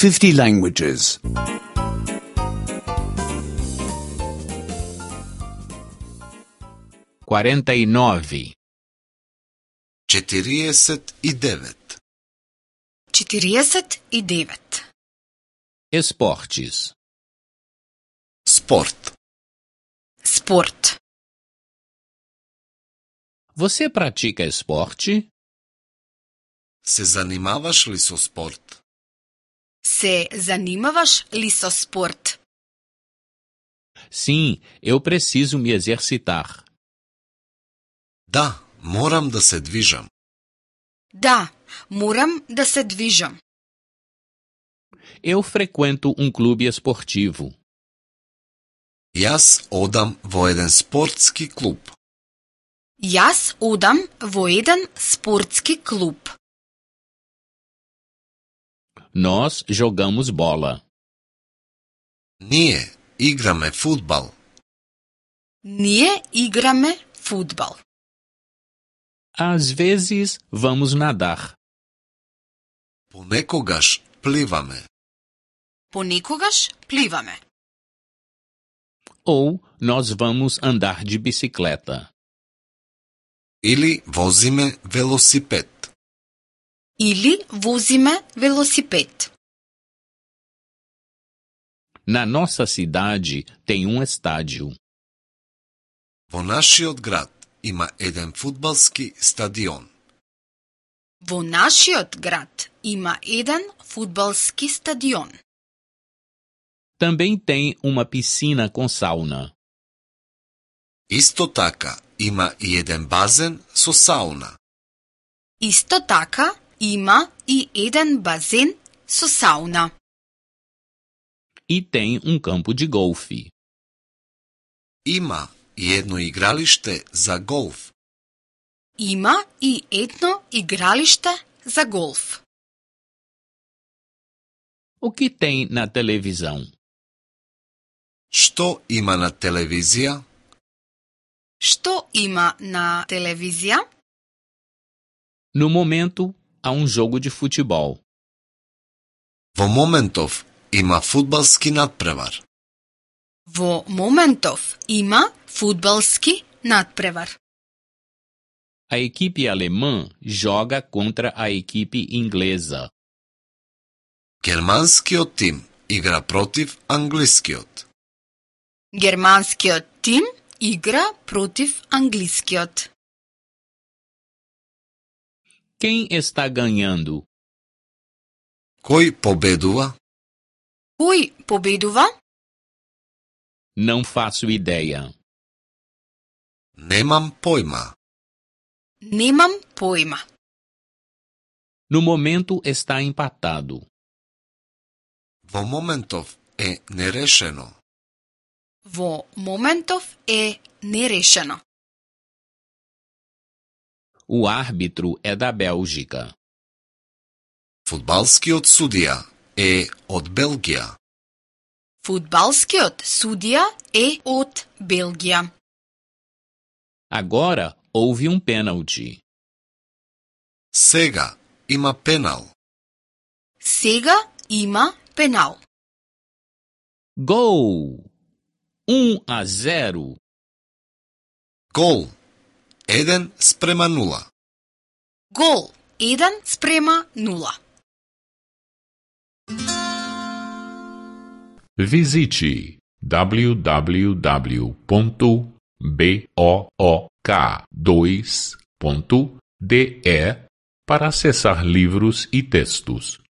50 languages. 49. 49. 49. Esportes. Sport. Sport. Você pratica esporte? Se zanimavaš li so sport? Se zanimavaš li so sport? Sim, eu preciso me exercitar. Da, moram da se dvižam. Da, moram da se dvižam. Eu frequento um clube esportivo. Jaz odam vo jedan sportski klub. Jaz odam vo jedan sportski klub. Nós jogamos bola. Nije, igrame futbal. Ние играме фудбал. Às vezes vamos nadar. Ponekogaš plivame. Понекогаш пливаме. Ou nós vamos andar de bicicleta. Ili vozime velosiped. Или возиме велосипед. Na nossa cidade tem um estádio. Во нашиот град има еден фудбалски стадион. Во нашиот град има еден фудбалски стадион. Também tem uma piscina com sauna. Исто така има и еден базен со сауна. Исто така има и еден базен со сауна. E tem um campo de golfe. Има и едно игралиште за голф. Има и едно игралиште за голф. O que tem na televisão? Што има на телевизија? Што има на телевизија? No momento, há um jogo de futebol. Во моментов има фудбалски надпревар. Во моментов има фудбалски надпревар. A equipe alemã joga contra a equipe inglesa. Германскиот тим игра против англискиот. Германскиот тим игра против англискиот. Quem está ganhando? Кој победува? Кој победува? Não faço ideia. Немам појма. Немам појма. No momento está empatado. Во моментов е нерешено. Во моментов е нерешено. O árbitro é da Bélgica. Фудбалскиот судија е од Белгија. Фудбалскиот судија е од Белгија. Agora houve um pênalti. Сега има пенал. Сега има пенал. Gol! 1-0. Гол. 1:0. Гол 1:0. Visite www.book2.de para acessar livros e textos.